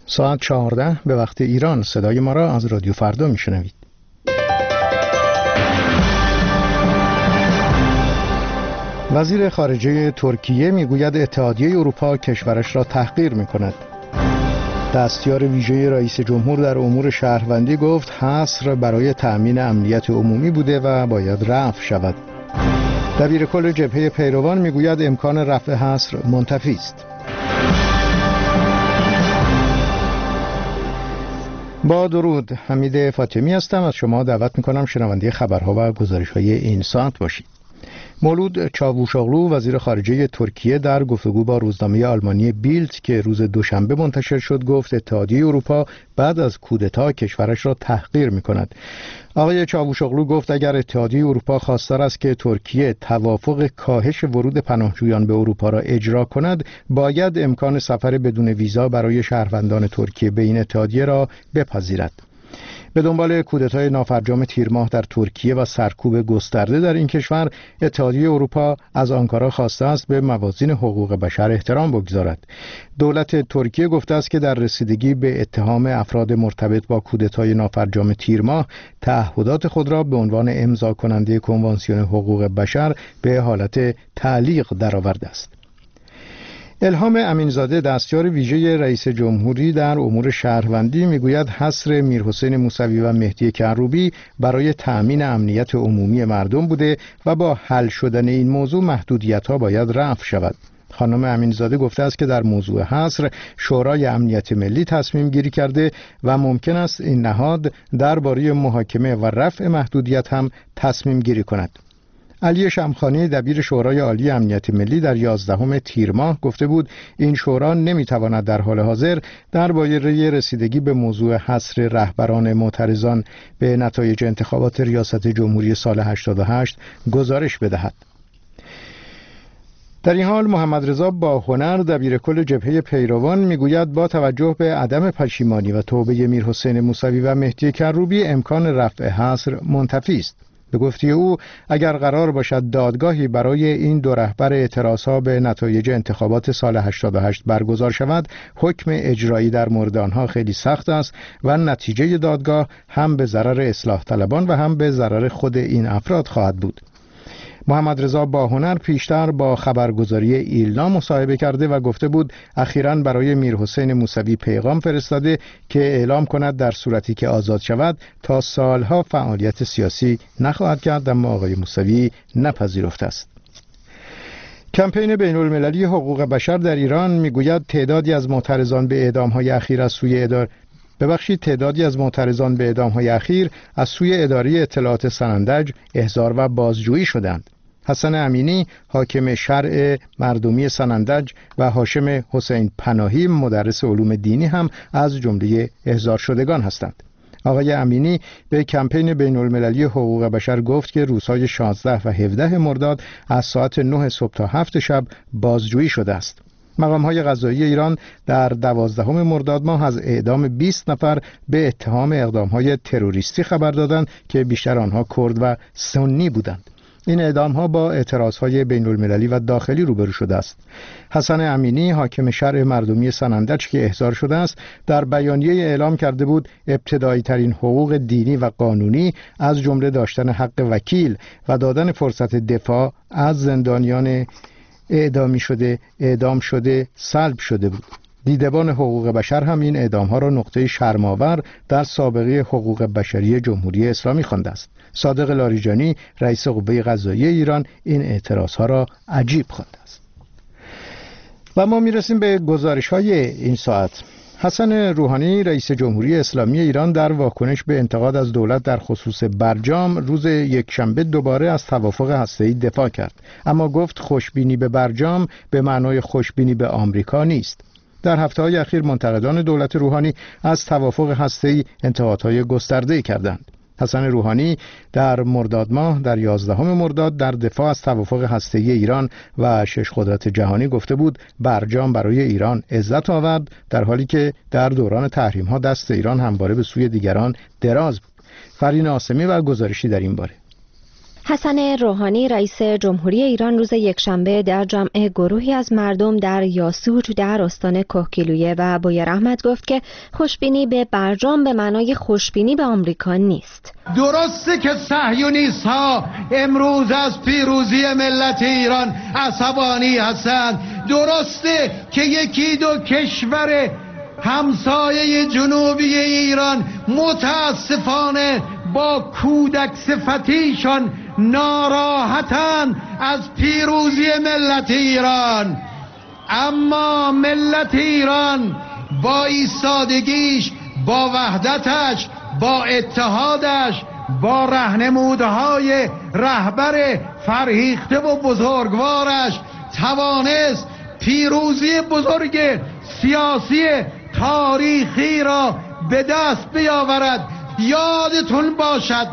ساعت 14 به وقت ایران. صدای ما را از رادیو فردا میشنوید. وزیر خارجه ترکیه میگوید اتحادیه اروپا کشورش را تحقیر میکند. دستیار ویژه رئیس جمهور در امور شهروندی گفت حصر برای تأمین امنیت عمومی بوده و باید رفع شود. دبیرکل جبهه پیروان میگوید امکان رفع حصر منتفی است. با درود، حمید فاطمی هستم. از شما دعوت میکنم شنونده خبرها و گزارش‌های این ساعت باشید. مولود چاووشاغلو وزیر خارجه ترکیه در گفتگو با روزنامه آلمانی بیلد که روز دوشنبه منتشر شد گفت اتحادیه اروپا بعد از کودتا کشورش را تحقیر می‌کند. آقای چاووشاغلو گفت اگر اتحادیه اروپا خواستار است که ترکیه توافق کاهش ورود پناهجویان به اروپا را اجرا کند، باید امکان سفر بدون ویزا برای شهروندان ترکیه به این اتحادیه را بپذیرد. به دنبال کودتای نافرجام تیر ماه در ترکیه و سرکوب گسترده در این کشور، اتحادیه اروپا از آنکارا خواسته است به موازین حقوق بشر احترام بگذارد. دولت ترکیه گفته است که در رسیدگی به اتهام افراد مرتبط با کودتای نافرجام تیر ماه، تعهدات خود را به عنوان امضا کننده کنوانسیون حقوق بشر به حالت تعلیق درآورده است. الهام امینزاده دستیار ویژه رئیس جمهوری در امور شهروندی میگوید حصر میرحسین موسوی و مهدی کروبی برای تأمین امنیت عمومی مردم بوده و با حل شدن این موضوع محدودیت‌ها باید رفع شود. خانم امینزاده گفته است که در موضوع حصر شورای امنیت ملی تصمیم گیری کرده و ممکن است این نهاد درباره محاکمه و رفع محدودیت هم تصمیم گیری کند. علی شمخانی دبیر شورای عالی امنیت ملی در 11 تیر ماه گفته بود این شورا نمیتواند در حال حاضر درباره رسیدگی به موضوع حصر رهبران معترضان به نتایج انتخابات ریاست جمهوری سال 88 گزارش بدهد. در این حال محمد رضا باهنر دبیرکل جبهه پیروان میگوید با توجه به عدم پشیمانی و توبه میرحسین موسوی و مهدی کروبی امکان رفع حصر منتفی است. به گفته او اگر قرار باشد دادگاهی برای این دو رهبر اعتراضها به نتایج انتخابات سال 88 برگزار شود، حکم اجرایی در مورد آنها خیلی سخت است و نتیجه دادگاه هم به ضرر اصلاح طلبان و هم به ضرر خود این افراد خواهد بود. محمد رضا باهنر پیشتر با خبرگزاری ایلنا مصاحبه کرده و گفته بود اخیراً برای میرحسین موسوی پیغام فرستاده که اعلام کند در صورتی که آزاد شود تا سالها فعالیت سیاسی نخواهد کرد، اما آقای موسوی نپذیرفته است. کمپین بین‌المللی حقوق بشر در ایران میگوید تعدادی از معترضان به اعدام‌های اخیر از سوی اداره اطلاعات سنندج احضار و بازجویی شدند. حسن امینی حاکم شرع مردمی سنندج و هاشم حسین پناهی مدرس علوم دینی هم از جمله احضار شدگان هستند. آقای امینی به کمپین بین‌المللی حقوق بشر گفت که روزهای 16 و 17 مرداد از ساعت 9 صبح تا 7 شب بازجویی شده است. مقام‌های قضایی ایران در 12 مرداد ماه از اعدام 20 نفر به اتهام اقدام‌های تروریستی خبر دادند که بیشتر آنها کرد و سنی بودند. این اعدام‌ها با اعتراض‌های بین‌المللی و داخلی روبرو شده است. حسن امینی حاکم شرع مردمی سنندج که احضار شده است در بیانیه اعلام کرده بود ابتدایی‌ترین حقوق دینی و قانونی از جمله داشتن حق وکیل و دادن فرصت دفاع از زندانیان اعدام شده سلب شده بود. دیدبان حقوق بشر هم این اعدام‌ها را نقطه شرم‌آور در سابقه حقوق بشری جمهوری اسلامی خوانده است. صادق لاریجانی رئیس قوه قضاییه ایران این اعتراض‌ها را عجیب خوانده است. و ما میرسیم به گزارش‌های این ساعت. حسن روحانی رئیس جمهوری اسلامی ایران در واکنش به انتقاد از دولت در خصوص برجام روز یکشنبه دوباره از توافق هسته‌ای دفاع کرد، اما گفت خوشبینی به برجام به معنای خوشبینی به آمریکا نیست. در هفته‌های اخیر منتقدان دولت روحانی از توافق هسته‌ای انتقادهای گسترده‌ای کردند. حسن روحانی در مرداد ماه در 11 مرداد در دفاع از توافق هسته‌ای ایران و 6 قدرت جهانی گفته بود برجام برای ایران عزت آورد، در حالی که در دوران تحریم‌ها دست ایران همواره به سوی دیگران دراز بود. فرین عاصمی و گزارشی در این باره. حسن روحانی رئیس جمهوری ایران روز یکشنبه در جمع گروهی از مردم در یاسوج در استان کهگیلویه و بویراحمد گفت که خوشبینی به برجام به معنای خوشبینی به آمریکا نیست. درسته که صهیونیست ها امروز از پیروزی ملت ایران عصبانی هستند، درسته که یکی دو کشور همسایه جنوبی ایران متاسفانه با کودک صفتیشان ناراحتن از پیروزی ملت ایران، اما ملت ایران با ایستادگیش، با وحدتش، با اتحادش، با راهنمودهای رهبر فرهیخته و بزرگوارش توانست پیروزی بزرگ سیاسی تاریخی را به دست بیاورد. یادتون باشد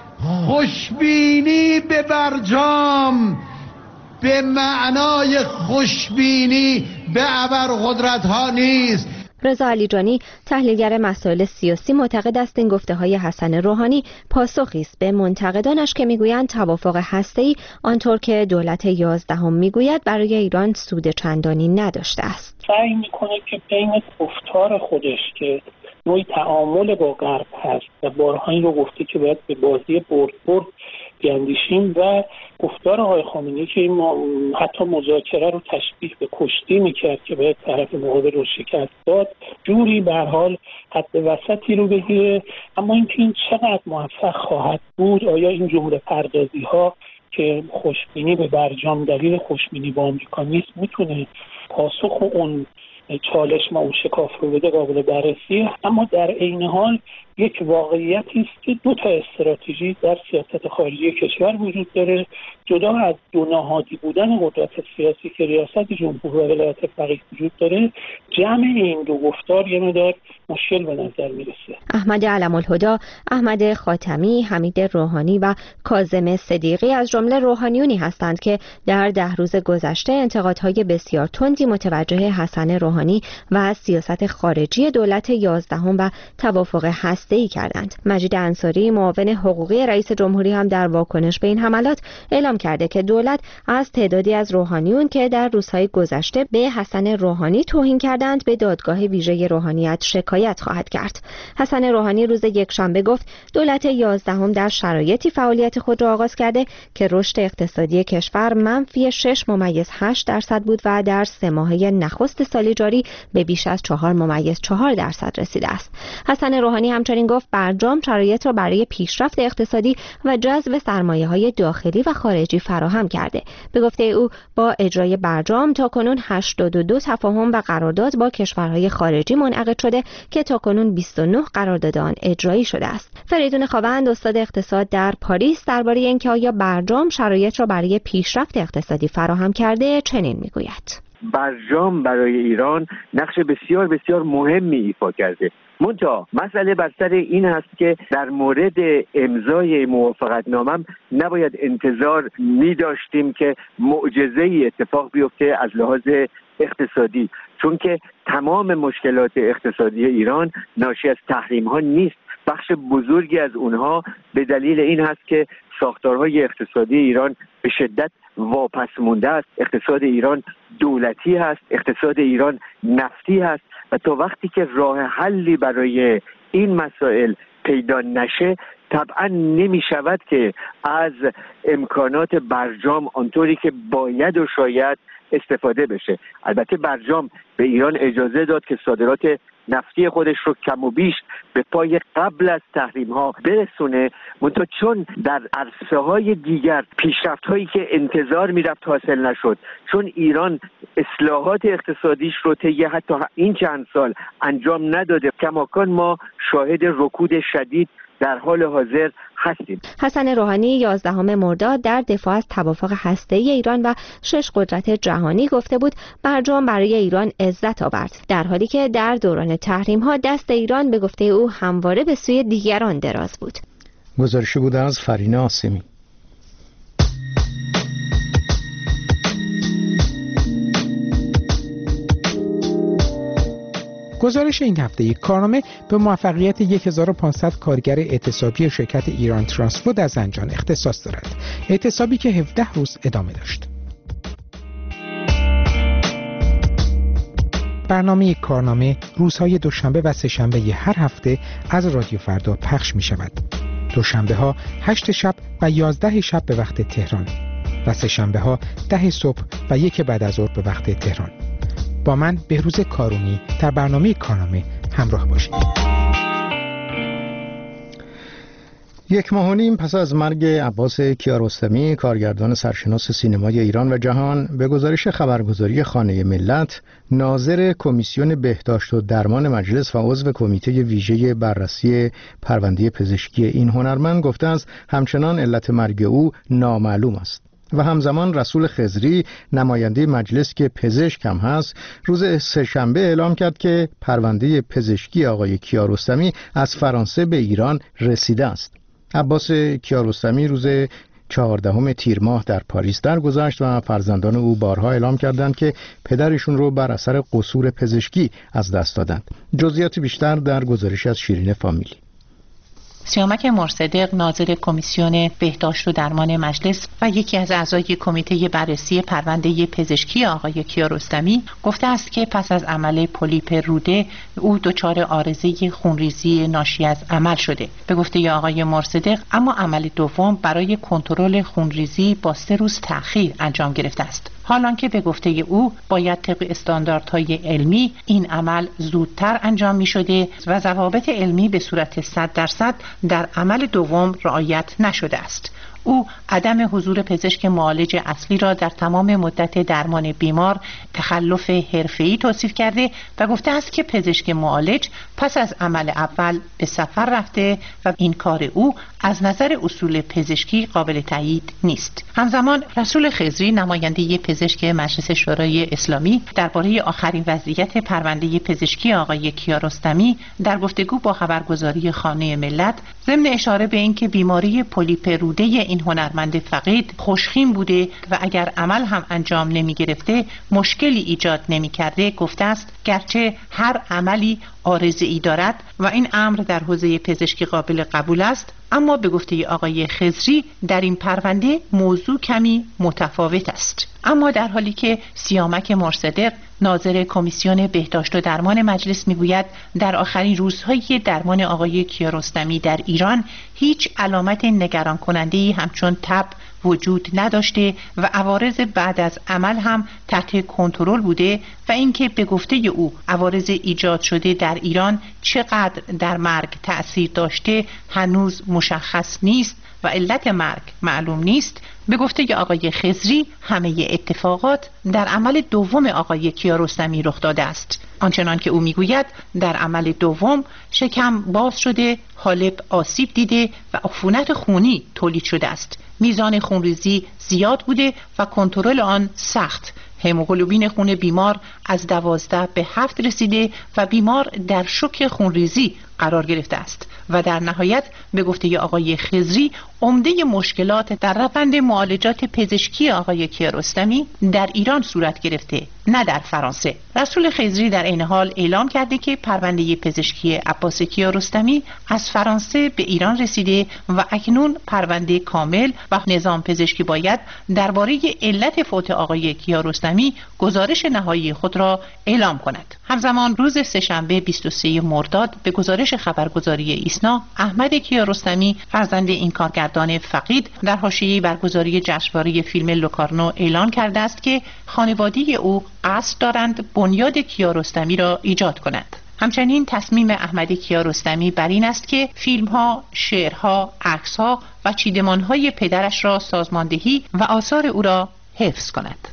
خوشبینی به برجام به معنای خوشبینی به ابرقدرت ها نیست. رضا علیجانی تحلیلگر مسائل سیاسی معتقد است این گفته‌های حسن روحانی پاسخی است به منتقدانش که میگویند توافق هسته‌ای آنطور که دولت 11 میگوید برای ایران سود چندانی نداشته است. سعی میکنه که بین گفتار خودش که نوعی تعامل با غرب هست و بارها این رو گفته که باید به بازی برد بیاندیشیم و گفتار آقای خامنه‌ای که ما حتی مذاکره رو تشبیه به کشتی میکرد که باید طرف مقابل رو شکست داد، جوری به هر حال حد وسطی رو بگیره. اما اینکه این چقدر موفق خواهد بود، آیا این جمله پردازی ها که خوشبینی به برجام دلیل خوشبینی با آمریکا نیست میتونه پاسخ اون چالش ما اون شکاف رو بده، قابل بررسیه. اما در عین حال یک واقعیتی است که دو تا استراتژی در سیاست خارجی کشور وجود داره، جدا از دو نهادی بودن قدرت سیاسی که ریاست جمهور و ولایت فقیه وجود داره. جمع این دو گفتار یه مقدار مشکل به نظر میرسه. احمد علم‌الهدی، احمد خاتمی، حمید روحانی و کاظم صدیقی از جمله روحانیونی هستند که در 10 روز گذشته انتقادهای بسیار تندی متوجه حسن روحانی و سیاست خارجی دولت 11 و توافق هسته‌ای کردند. مجید انصاری، معاون حقوقی رئیس جمهوری هم در واکنش به این حملات اعلام کرده که دولت از تعدادی از روحانیون که در روزهای گذشته به حسن روحانی توهین کردند به دادگاه ویژه روحانیت شکایت خواهد کرد. حسن روحانی روز یکشنبه گفت دولت 11 در شرایطی فعالیت خود را آغاز کرده که رشد اقتصادی کشور منفی 6.8% بود و در 3 ماهه نخست سال جاری به بیش از 4.4% رسیده است. حسن روحانی همچنین گفت برجام شرایط را برای پیشرفت اقتصادی و جذب سرمایه‌های داخلی و خارجی فراهم کرده. به گفته او با اجرای برجام تاکنون 82 تفاهم و قرارداد با کشورهای خارجی منعقد شده که تاکنون 29 قرارداد آن اجرایی شده است. فریدون خاوند، استاد اقتصاد در پاریس، درباره اینکه آیا برجام شرایط را برای پیشرفت اقتصادی فراهم کرده چنین میگوید: برجام برای ایران نقش بسیار بسیار مهمی ایفا کرده. منتها مسئله بر سر این است که در مورد امضای موافقتنامه نباید انتظار می داشتیم که معجزه‌ای اتفاق بیفته از لحاظ اقتصادی، چون که تمام مشکلات اقتصادی ایران ناشی از تحریم ها نیست. بخش بزرگی از اونها به دلیل این هست که ساختارهای اقتصادی ایران به شدت واپس مونده است. اقتصاد ایران دولتی هست، اقتصاد ایران نفتی هست و تا وقتی که راه حلی برای این مسائل پیدا نشه طبعا نمی شود که از امکانات برجام آنطوری که باید و شاید استفاده بشه. البته برجام به ایران اجازه داد که صادرات نفتی خودش رو کم و بیش به پای قبل از تحریم ها برسونه، منتها چون در عرصه های دیگر پیشرفت هایی که انتظار میرفت حاصل نشد، چون ایران اصلاحات اقتصادیش رو طی حتی این چند سال انجام نداده، کماکان ما شاهد رکود شدید در حال حاضر هستیم. حسن روحانی 11 مرداد در دفاع از توافق هسته‌ای ایران و 6 قدرت جهانی گفته بود برجام برای ایران عزت آورد، در حالی که در دوران تحریم‌ها دست ایران به گفته او همواره به سوی دیگران دراز بود. گزارشی بود از فرینه آسمی. گزارش این هفته کارنامه به موفقیت 1500 کارگر اعتصابی شرکت ایران ترانسپورت از زنجان اختصاص دارد. اعتصابی که 17 روز ادامه داشت. برنامه کارنامه روزهای دوشنبه و سه‌شنبه هر هفته از رادیو فردا پخش می شود. دوشنبه ها 8 شب و 11 شب به وقت تهران و سه‌شنبه ها 10 صبح و 1 بعد از ظهر به وقت تهران. با من بهروز کارونی در برنامه کارنامه همراه باشید. 1.5 ماه پس از مرگ عباس کیارستمی، کارگردان سرشناس سینمای ایران و جهان، به گزارش خبرگزاری خانه ملت، ناظر کمیسیون بهداشت و درمان مجلس و عضو کمیته ویژه بررسی پرونده پزشکی این هنرمند گفته است همچنان علت مرگ او نامعلوم است. و همزمان رسول خضری، نماینده مجلس که پزشک هم هست، روز سه‌شنبه اعلام کرد که پرونده پزشکی آقای کیارستمی از فرانسه به ایران رسیده است. عباس کیارستمی روز 14 تیر ماه در پاریس درگذشت و فرزندان او بارها اعلام کردند که پدرشون رو بر اثر قصور پزشکی از دست دادند. جزئیات بیشتر در گزارش از شیرین فامیلی. سیامک مرصدق، ناظر کمیسیون بهداشت و درمان مجلس و یکی از اعضای کمیته بررسی پرونده پزشکی آقای کیارستمی، گفته است که پس از عمل پولیپ روده او دچار عارضه خونریزی ناشی از عمل شده. به گفته آقای مرصدق، اما عمل دوم برای کنترل خونریزی با 3 روز تأخیر انجام گرفته است. حالان که به گفته او باید طبق استانداردهای علمی این عمل زودتر انجام می شده و ضوابط علمی به صورت 100% در عمل دوم رعایت نشده است. او عدم حضور پزشک معالج اصلی را در تمام مدت درمان بیمار تخلف حرفه‌ای توصیف کرده و گفته است که پزشک معالج پس از عمل اول به سفر رفته و این کار او از نظر اصول پزشکی قابل تایید نیست. همزمان رسول خضری، نماینده پزشک مجلس شورای اسلامی، درباره آخرین وضعیت پرونده پزشکی آقای کیارستمی در گفتگو با خبرگزاری خانه ملت، ضمن اشاره به اینکه بیماری پولیپ روده این هنرمند فقید خوشخیم بوده و اگر عمل هم انجام نمی گرفته مشکلی ایجاد نمی کرده، گفته است گرچه هر عملی عارضه‌ای دارد و این امر در حوزه پزشکی قابل قبول است، اما به گفته آقای خضری در این پرونده موضوع کمی متفاوت است. اما در حالی که سیامک مرصدق، ناظر کمیسیون بهداشت و درمان مجلس، میگوید در آخرین روزهای درمان آقای کیارستمی در ایران هیچ علامت نگران کننده‌ای همچون تب وجود نداشته و عوارض بعد از عمل هم تحت کنترل بوده و اینکه به گفته او عوارض ایجاد شده در ایران چقدر در مرگ تأثیر داشته هنوز مشخص نیست و علت مرگ معلوم نیست، به گفته آقای خضری همه اتفاقات در عمل دوم آقای کیارستمی رخ داده است. آنچنان که او میگوید در عمل دوم شکم باز شده، حالب آسیب دیده و عفونت خونی تولید شده است. میزان خونریزی زیاد بوده و کنترل آن سخت. هموگلوبین خون بیمار از 12 به 7 رسیده و بیمار در شوک خونریزی قرار گرفته است و در نهایت به گفته آقای خضری عمده مشکلات در روند معالجات پزشکی آقای کیارستمی در ایران صورت گرفته، نه در فرانسه. رسول خضری در این حال اعلام کرده که پرونده پزشکی عباس کیارستمی از فرانسه به ایران رسیده و اکنون پرونده کامل و نظام پزشکی باید درباره علت فوت آقای کیارستمی گزارش نهایی خود را اعلام کند. همزمان روز سه‌شنبه 23 مرداد به گزارش خبرگزاری ایسنا، احمد کیارستمی، فرزند این کارگردان فقید، در حاشیه برگزاری جشنواره فیلم لوکارنو اعلان کرده است که خانواده او قصد دارند بنیاد کیارستمی را ایجاد کنند. همچنین تصمیم احمد کیارستمی بر این است که فیلم‌ها، شعرها، عکس‌ها و چیدمان‌های پدرش را سازماندهی و آثار او را حفظ کند.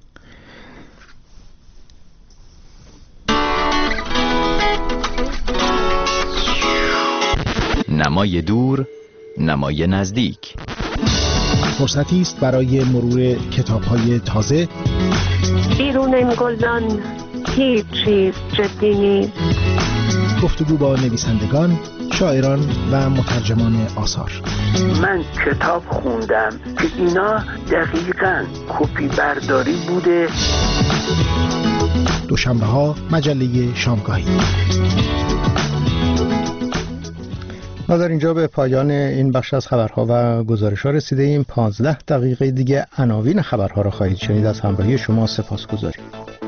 نمای دور، نمای نزدیک. فرصتی است برای مرور کتاب‌های تازه. بیرون این گلدان هیچ چیز جدی نیست. گفتگو با نویسندگان، شاعران و مترجمان آثار. من کتاب خوندم که اینا دقیقاً کپی برداری بوده. دوشنبه‌ها مجله شامگاهی. ما در اینجا به پایان این بخش از خبرها و گزارش‌ها رسیده ایم. 15 دقیقه دیگه عناوین خبرها را خواهید شنید. از همراهی شما سپاسگزاریم.